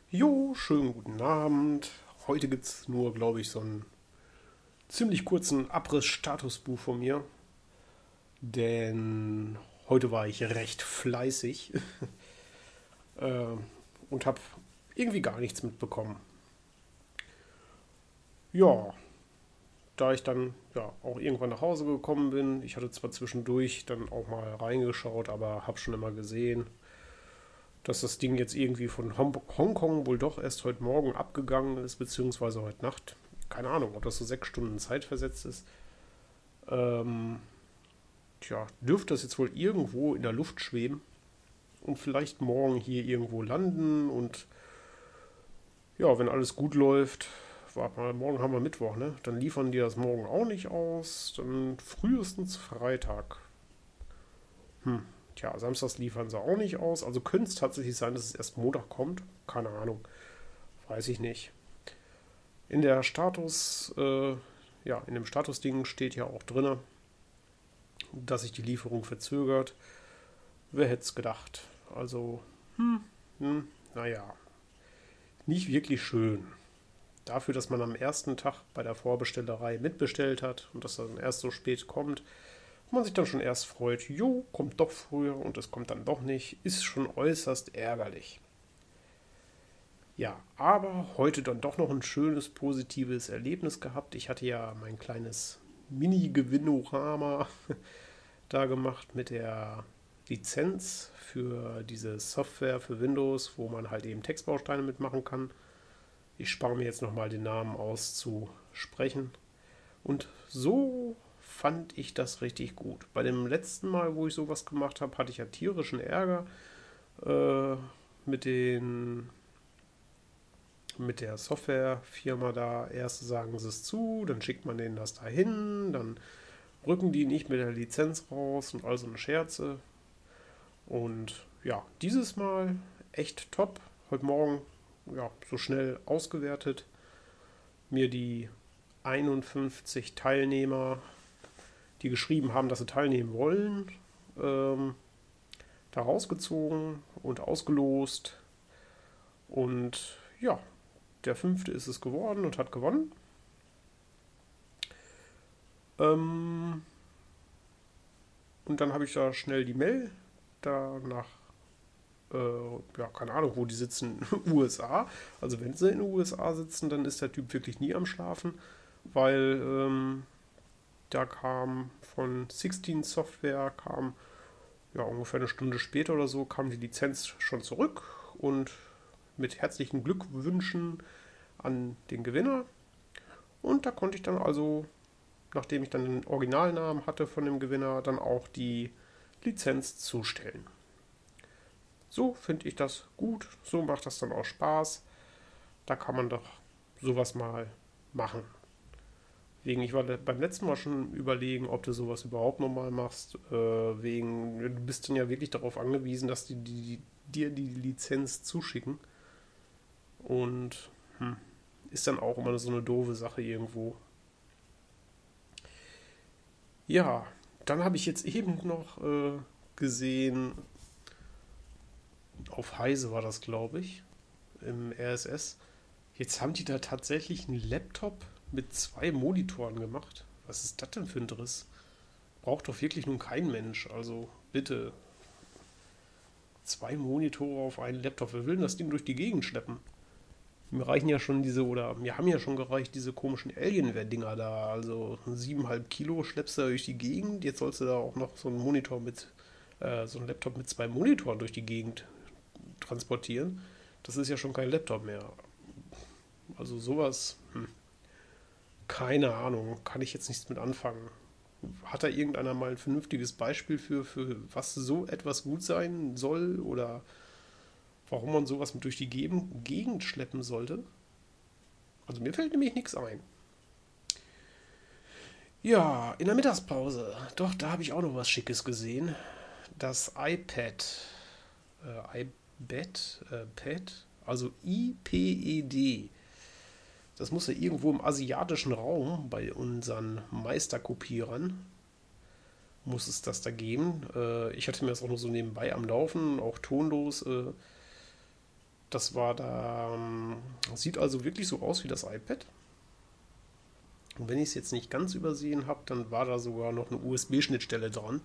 Jo, schönen guten Abend. Heute gibt es nur, glaube ich, so einen ziemlich kurzen Abriss-Statusbuch von mir, denn heute war ich recht fleißig äh, und habe irgendwie gar nichts mitbekommen. Ja, da ich dann ja auch irgendwann nach Hause gekommen bin, ich hatte zwar zwischendurch dann auch mal reingeschaut, aber habe schon immer gesehen, dass das Ding jetzt irgendwie von Hongkong wohl doch erst heute Morgen abgegangen ist, beziehungsweise heute Nacht. Keine Ahnung, ob das so 6 Stunden Zeit versetzt ist. Ähm, Tja, dürfte das jetzt wohl irgendwo in der Luft schweben und vielleicht morgen hier irgendwo landen und ja, wenn alles gut läuft, warte mal, morgen haben wir Mittwoch, ne? Dann liefern die das morgen auch nicht aus, dann frühestens Freitag. Hm, tja, samstags liefern sie auch nicht aus, also könnte es tatsächlich sein, dass es erst Montag kommt. Keine Ahnung, weiß ich nicht. In der Status, ja, in dem Statusding steht ja auch drin, dass sich die Lieferung verzögert. Wer hätte es gedacht? Also, naja, nicht wirklich schön. Dafür, dass man am ersten Tag bei der Vorbestellerei mitbestellt hat und das dann erst so spät kommt, man sich dann schon erst freut, jo, kommt doch früher und es kommt dann doch nicht, ist schon äußerst ärgerlich. Ja, aber heute dann doch noch ein schönes, positives Erlebnis gehabt. Ich hatte ja mein kleines Mini-Gewinnorama da gemacht mit der Lizenz für diese Software für Windows, wo man halt eben Textbausteine mitmachen kann. Ich spare mir jetzt nochmal den Namen auszusprechen. Und so fand ich das richtig gut. Bei dem letzten Mal, wo ich sowas gemacht habe, hatte ich ja tierischen Ärger äh, mit den mit der Softwarefirma da. Erst sagen sie es zu, dann schickt man denen das dahin, dann rücken die nicht mit der Lizenz raus und all so eine Scherze. Und ja, dieses Mal echt top. Heute Morgen ja, so schnell ausgewertet. Mir die 51 Teilnehmer, die geschrieben haben, dass sie teilnehmen wollen, ähm, da rausgezogen und ausgelost. Und ja, der fünfte ist es geworden und hat gewonnen. Ähm, und dann habe ich da schnell die Mail da nach, ja, keine Ahnung, wo die sitzen, USA. Also wenn sie in den USA sitzen, dann ist der Typ wirklich nie am Schlafen, weil da kam von 16 Software, kam ja ungefähr eine Stunde später oder so, kam die Lizenz schon zurück und mit herzlichen Glückwünschen an den Gewinner. Und da konnte ich dann also, nachdem ich dann den Originalnamen hatte von dem Gewinner, dann auch die Lizenz zustellen. So finde ich das gut, so macht das dann auch Spaß. Da kann man doch sowas mal machen. Wegen, ich war beim letzten Mal schon überlegen, ob du sowas überhaupt nochmal machst. Wegen, du bist dann ja wirklich darauf angewiesen, dass dir die Lizenz zuschicken. Und ist dann auch immer so eine doofe Sache irgendwo. Ja, dann habe ich jetzt eben noch gesehen, auf Heise war das, glaube ich, im RSS. Jetzt haben die da tatsächlich einen Laptop mit zwei Monitoren gemacht. Was ist das denn für ein Driss? Braucht doch wirklich nun kein Mensch. Also bitte, zwei Monitore auf einen Laptop. Wer will denn das Ding durch die Gegend schleppen? Mir reichen ja schon diese, oder mir haben ja schon gereicht diese komischen Alienware-Dinger da. Also 7,5 Kilo schleppst du da durch die Gegend. Jetzt sollst du da auch noch so einen Monitor mit, so einen Laptop mit zwei Monitoren durch die Gegend transportieren. Das ist ja schon kein Laptop mehr. Also sowas, keine Ahnung, kann ich jetzt nichts mit anfangen. Hat da irgendeiner mal ein vernünftiges Beispiel für was so etwas gut sein soll oder warum man sowas mit durch die Gegend schleppen sollte? Also mir fällt nämlich nichts ein. Ja, in der Mittagspause, doch, da habe ich auch noch was Schickes gesehen. Das iPad, Pad, also IPED. Das muss ja irgendwo im asiatischen Raum bei unseren Meisterkopierern muss es das da geben. Ich hatte mir das auch nur so nebenbei am Laufen, auch tonlos. Das war da, sieht also wirklich so aus wie das iPad. Und wenn ich es jetzt nicht ganz übersehen habe, dann war da sogar noch eine USB-Schnittstelle dran.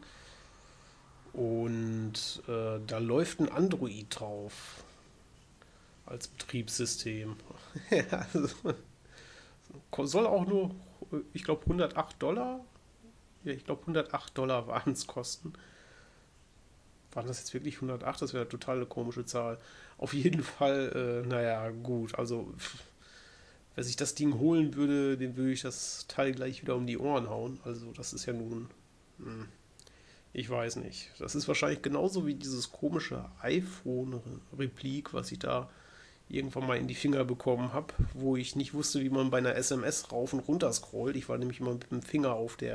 Und da läuft ein Android drauf als Betriebssystem. Ja, also, soll auch nur, ich glaube, $108. Ja, ich glaube, $108 waren es kosten. Waren das jetzt wirklich 108? Das wäre total eine komische Zahl. Auf jeden Fall, naja, gut. Also, wer sich das Ding holen würde, dem würde ich das Teil gleich wieder um die Ohren hauen. Also, das ist ja nun, hm, ich weiß nicht. Das ist wahrscheinlich genauso wie dieses komische iPhone-Replik, was ich da irgendwann mal in die Finger bekommen habe, wo ich nicht wusste, wie man bei einer SMS rauf und runter scrollt. Ich war nämlich immer mit dem Finger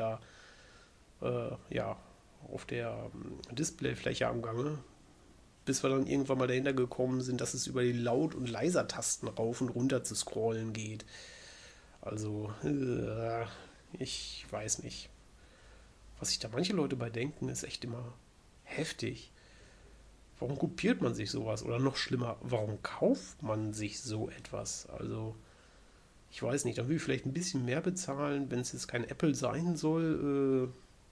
ja, auf der Displayfläche am Gange, bis wir dann irgendwann mal dahinter gekommen sind, dass es über die Laut- und Leiser-Tasten rauf und runter zu scrollen geht. Also, ich weiß nicht. Was sich da manche Leute bei denken, ist echt immer heftig. Warum kopiert man sich sowas? Oder noch schlimmer, warum kauft man sich so etwas? Also, ich weiß nicht, dann will ich vielleicht ein bisschen mehr bezahlen, wenn es jetzt kein Apple sein soll.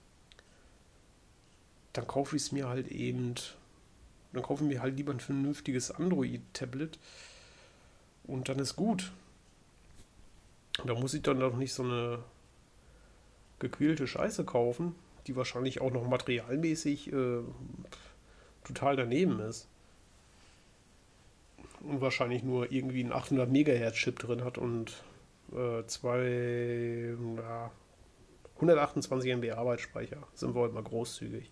Dann kaufe ich es mir halt eben, dann kaufe ich mir halt lieber ein vernünftiges Android-Tablet und dann ist gut. Da muss ich dann doch nicht so eine gequälte Scheiße kaufen, die wahrscheinlich auch noch materialmäßig total daneben ist. Und wahrscheinlich nur irgendwie einen 800 Megahertz Chip drin hat und ja, 128 MB Arbeitsspeicher. Sind wir heute mal großzügig.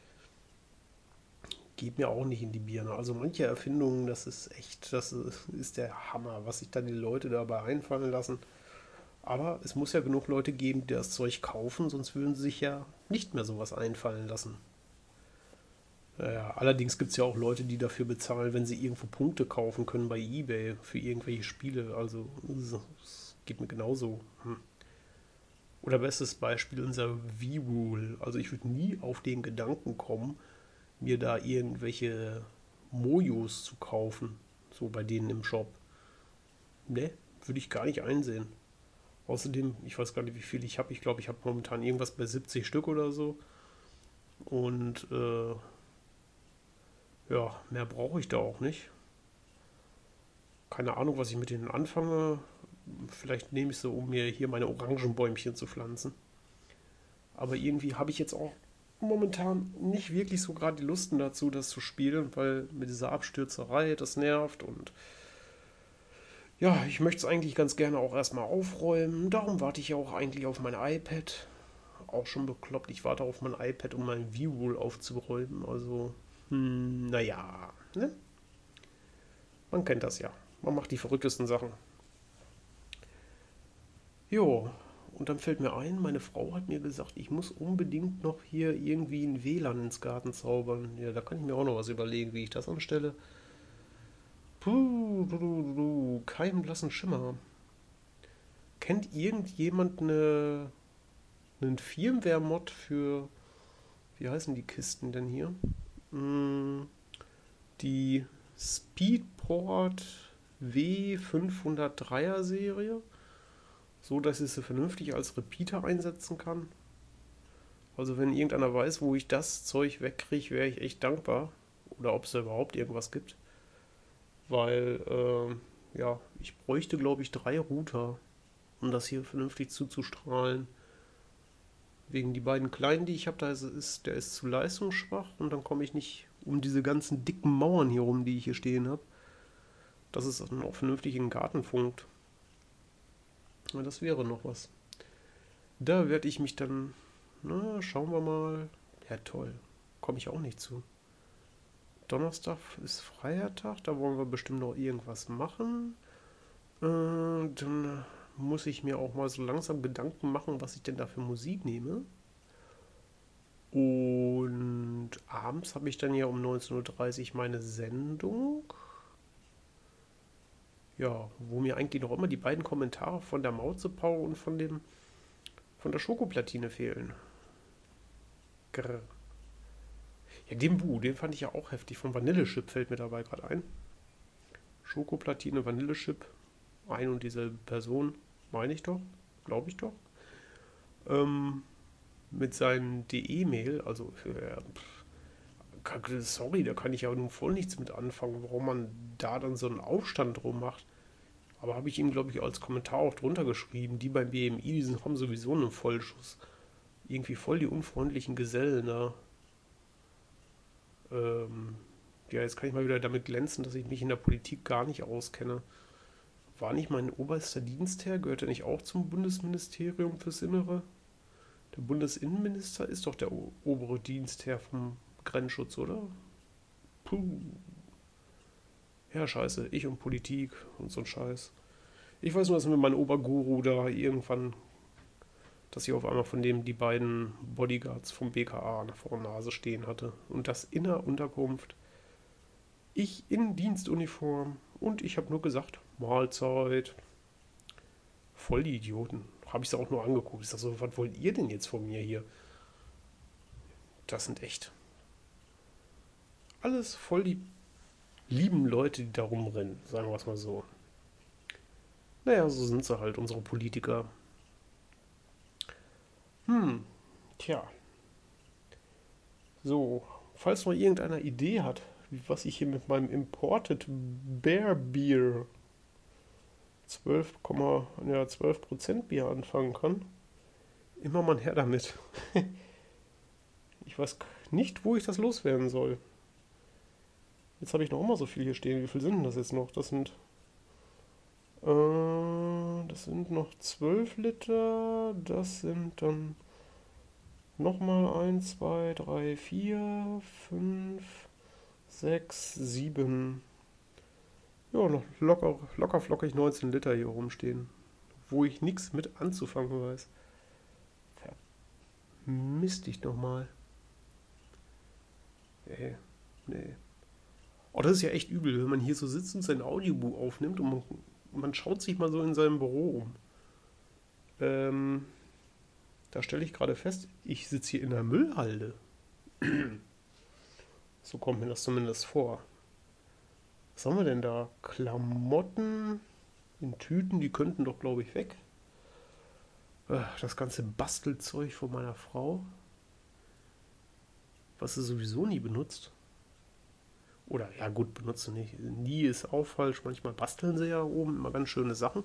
Geht mir auch nicht in die Birne. Also manche Erfindungen, das ist echt, ist der Hammer, was sich dann die Leute dabei einfallen lassen. Aber es muss ja genug Leute geben, die das Zeug kaufen, sonst würden sie sich ja nicht mehr sowas einfallen lassen. Ja, allerdings gibt es ja auch Leute, die dafür bezahlen, wenn sie irgendwo Punkte kaufen können bei eBay für irgendwelche Spiele. Also, es geht mir genauso. Oder bestes Beispiel unser V-Rule. Also, ich würde nie auf den Gedanken kommen, mir da irgendwelche Mojos zu kaufen. So bei denen im Shop. Ne, würde ich gar nicht einsehen. Außerdem, ich weiß gar nicht, wie viel ich habe. Ich glaube, ich habe momentan irgendwas bei 70 Stück oder so. Und ja, mehr brauche ich da auch nicht. Keine Ahnung, was ich mit denen anfange. Vielleicht nehme ich so, um mir hier meine Orangenbäumchen zu pflanzen. Aber irgendwie habe ich jetzt auch momentan nicht wirklich so gerade die Lusten dazu, das zu spielen, weil mit dieser Abstürzerei, das nervt. Und ja, ich möchte es eigentlich ganz gerne auch erstmal aufräumen. Darum warte ich ja auch eigentlich auf mein iPad. Auch schon bekloppt, ich warte auf mein iPad, um mein V-Roll aufzuräumen. Also, naja, ne? Man kennt das ja. Man macht die verrücktesten Sachen. Jo, und dann fällt mir ein, meine Frau hat mir gesagt, ich muss unbedingt noch hier irgendwie ein WLAN ins Garten zaubern. Ja, da kann ich mir auch noch was überlegen, wie ich das anstelle. Keinen blassen Schimmer. Kennt irgendjemand einen Firmware-Mod für, wie heißen die Kisten denn hier? Hm, die Speedport W503er Serie, so dass ich sie vernünftig als Repeater einsetzen kann. Also wenn irgendeiner weiß, wo ich das Zeug wegkriege, wäre ich echt dankbar. Oder ob es da überhaupt irgendwas gibt. Weil, ja, ich bräuchte, glaube ich, 3 Router, um das hier vernünftig zuzustrahlen. Wegen die beiden kleinen, die ich habe, der ist zu leistungsschwach und dann komme ich nicht um diese ganzen dicken Mauern hier rum, die ich hier stehen habe, dass es dann auch vernünftig in den Garten funkt. Ja, das wäre noch was. Da werde ich mich dann, na, schauen wir mal. Ja, toll. Komme ich auch nicht zu. Donnerstag ist freier Tag, da wollen wir bestimmt noch irgendwas machen. Dann muss ich mir auch mal so langsam Gedanken machen, was ich denn da für Musik nehme. Und abends habe ich dann ja um 19:30 Uhr meine Sendung. Ja, wo mir eigentlich noch immer die beiden Kommentare von der Mauzepau und von der Schokoplatine fehlen. Grr. Ja, den fand ich ja auch heftig. Von Vanillechip fällt mir dabei gerade ein. Schokoplatine, Vanillechip, ein und dieselbe Person, meine ich doch, glaube ich doch, ähm, mit seinem DE-Mail, also sorry, da kann ich ja nun voll nichts mit anfangen, warum man da dann so einen Aufstand drum macht. Aber habe ich ihm, glaube ich, als Kommentar auch drunter geschrieben, die beim BMI, haben sowieso einen Vollschuss. Irgendwie voll die unfreundlichen Gesellen da. Ja, jetzt kann ich mal wieder damit glänzen, dass ich mich in der Politik gar nicht auskenne. War nicht mein oberster Dienstherr, gehört er nicht auch zum Bundesministerium fürs Innere? Der Bundesinnenminister ist doch der obere Dienstherr vom Grenzschutz, oder? Puh. Ja, scheiße, ich und Politik und so ein Scheiß. Ich weiß nur, dass mir mein Oberguru da irgendwann, dass ich auf einmal von dem die beiden Bodyguards vom BKA vor der Nase stehen hatte. Und das in der Unterkunft. Ich in Dienstuniform. Und ich habe nur gesagt, Mahlzeit. Voll die Idioten. Habe ich es auch nur angeguckt. Ich sag so, was wollt ihr denn jetzt von mir hier? Das sind echt alles voll die lieben Leute, die da rumrennen. Sagen wir es mal so. Naja, so sind sie halt, unsere Politiker. Tja. So, falls noch irgendeiner Idee hat, was ich hier mit meinem Imported Bear Beer 12, ja, 12% Bier anfangen kann, immer mal her damit. Ich weiß nicht, wo ich das loswerden soll. Jetzt habe ich noch immer so viel hier stehen. Wie viel sind denn das jetzt noch? Das sind noch 12 Liter. Das sind dann nochmal 1, 2, 3, 4, 5, 6, 7. Ja, noch locker flockig 19 Liter hier rumstehen. Wo ich nichts mit anzufangen weiß. Vermisst dich nochmal. Nee. Oh, das ist ja echt übel, wenn man hier so sitzt und sein Audiobuch aufnimmt und man schaut sich mal so in seinem Büro um. Da stelle ich gerade fest, ich sitze hier in der Müllhalde. So kommt mir das zumindest vor. Was haben wir denn da? Klamotten in Tüten, die könnten doch, glaube ich, weg. Das ganze Bastelzeug von meiner Frau, was sie sowieso nie benutzt. Oder ja gut, benutzen nicht. Nie ist auch falsch. Manchmal basteln sie ja oben immer ganz schöne Sachen.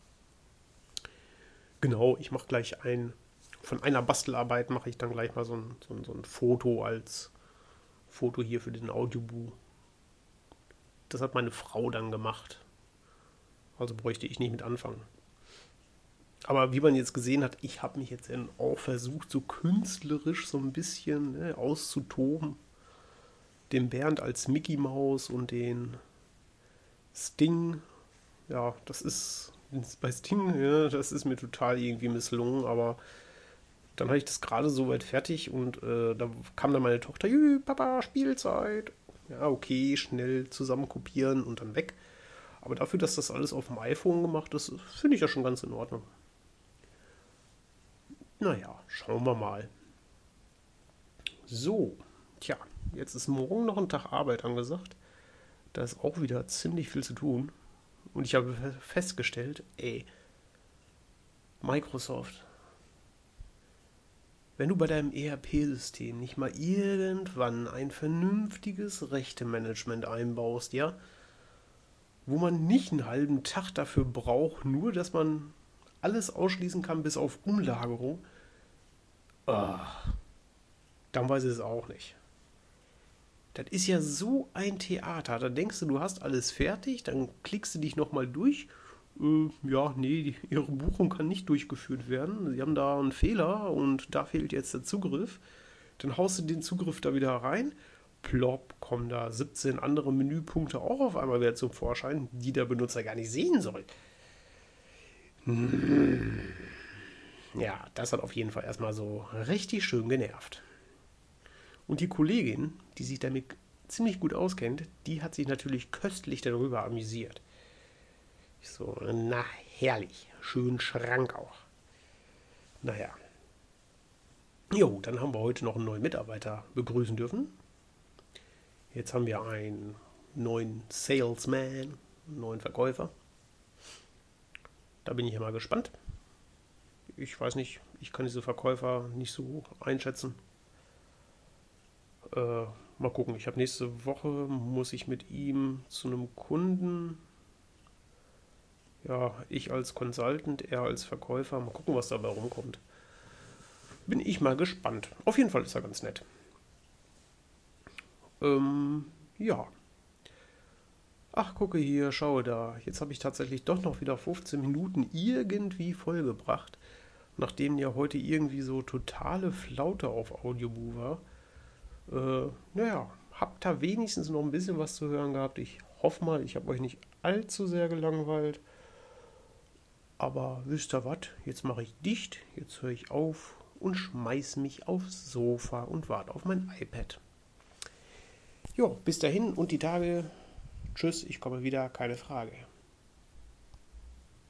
Genau, ich mache gleich von einer Bastelarbeit mache ich dann gleich mal so ein Foto als Foto hier für den Audiobu. Das hat meine Frau dann gemacht. Also bräuchte ich nicht mit anfangen. Aber wie man jetzt gesehen hat, ich habe mich jetzt auch versucht, so künstlerisch so ein bisschen auszutoben. Den Bernd als Mickey Maus und den Sting. Ja, das ist bei Sting, ja, das ist mir total irgendwie misslungen, aber dann hatte ich das gerade soweit fertig und da kam dann meine Tochter, Papa, Spielzeit. Ja, okay, schnell zusammen kopieren und dann weg. Aber dafür, dass das alles auf dem iPhone gemacht ist, finde ich ja schon ganz in Ordnung. Naja, schauen wir mal. So, tja, jetzt ist morgen noch ein Tag Arbeit angesagt. Da ist auch wieder ziemlich viel zu tun. Und ich habe festgestellt, Microsoft, wenn du bei deinem ERP-System nicht mal irgendwann ein vernünftiges Rechtemanagement einbaust, ja, wo man nicht einen halben Tag dafür braucht, nur dass man alles ausschließen kann bis auf Umlagerung, dann weiß ich es auch nicht. Das ist ja so ein Theater. Da denkst du, du hast alles fertig, dann klickst du dich nochmal durch. Ja, nee, Ihre Buchung kann nicht durchgeführt werden. Sie haben da einen Fehler und da fehlt jetzt der Zugriff. Dann haust du den Zugriff da wieder rein. Plopp, kommen da 17 andere Menüpunkte auch auf einmal wieder zum Vorschein, die der Benutzer gar nicht sehen soll. Ja, das hat auf jeden Fall erstmal so richtig schön genervt. Und die Kollegin, die sich damit ziemlich gut auskennt, die hat sich natürlich köstlich darüber amüsiert. Ich so, na herrlich, schön Schrank auch. Naja. Jo, dann haben wir heute noch einen neuen Mitarbeiter begrüßen dürfen. Jetzt haben wir einen neuen Salesman. einen neuen Verkäufer. Da bin ich ja mal gespannt. Ich weiß nicht, ich kann diese Verkäufer nicht so einschätzen. Mal gucken, ich habe nächste Woche, muss ich mit ihm zu einem Kunden, ja, ich als Consultant, er als Verkäufer, mal gucken, was dabei rumkommt. Bin ich mal gespannt. Auf jeden Fall ist er ganz nett. Ja. Ach, gucke hier, schaue da. Jetzt habe ich tatsächlich doch noch wieder 15 Minuten irgendwie vollgebracht, nachdem ja heute irgendwie so totale Flaute auf Audioboo war. Naja, habt da wenigstens noch ein bisschen was zu hören gehabt. Ich hoffe mal, ich habe euch nicht allzu sehr gelangweilt. Aber wisst ihr was? Jetzt mache ich dicht, jetzt höre ich auf und schmeiß mich aufs Sofa und warte auf mein iPad. Jo, bis dahin und die Tage. Tschüss, ich komme wieder, keine Frage.